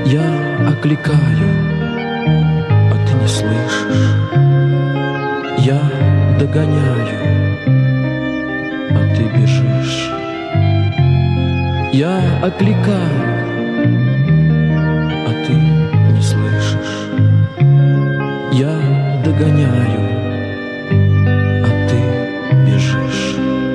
Я окликаю, а ты не слышишь. Я догоняю, а ты бежишь. Я окликаю, а ты не слышишь. Я догоняю, а ты бежишь.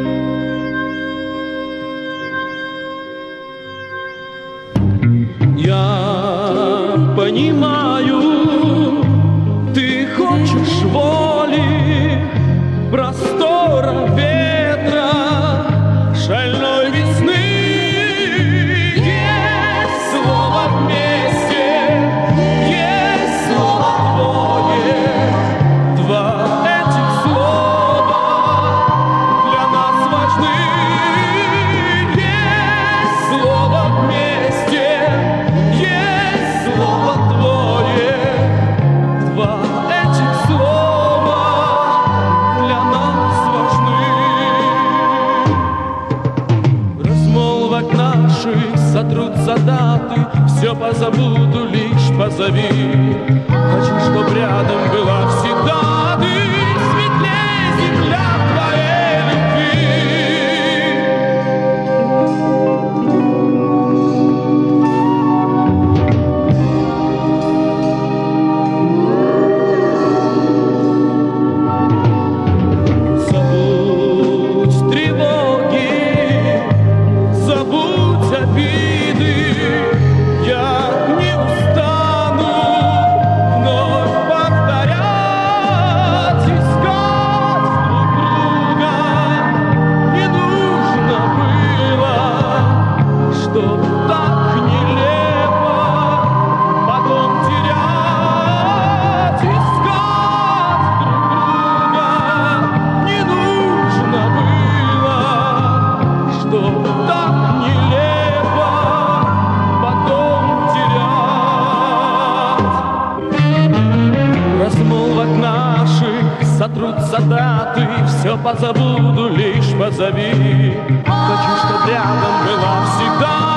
Я понимаю, ты хочешь воли, простора, ветра, шальной весны. Есть слово вместе, есть слово твое. Два этих слова для нас важны. Есть слово вместе, есть слово твое. Два этих слова для нас важны. В размолвок наших сотрутся даты, все позабуду, лишь позови. Хочу, чтоб рядом была всегда ты, светлей земля твоей любви. Забудь тревоги, забудь обиды. Я не устану вновь повторять, искать друг друга. Не нужно было, чтоб так нелепо потом терять, искать друг друга. Не нужно было, чтоб так нелепо потом терять. Размолвок наших сотрутся даты, все позабуду, лишь позови. Хочу, чтоб рядом была всегда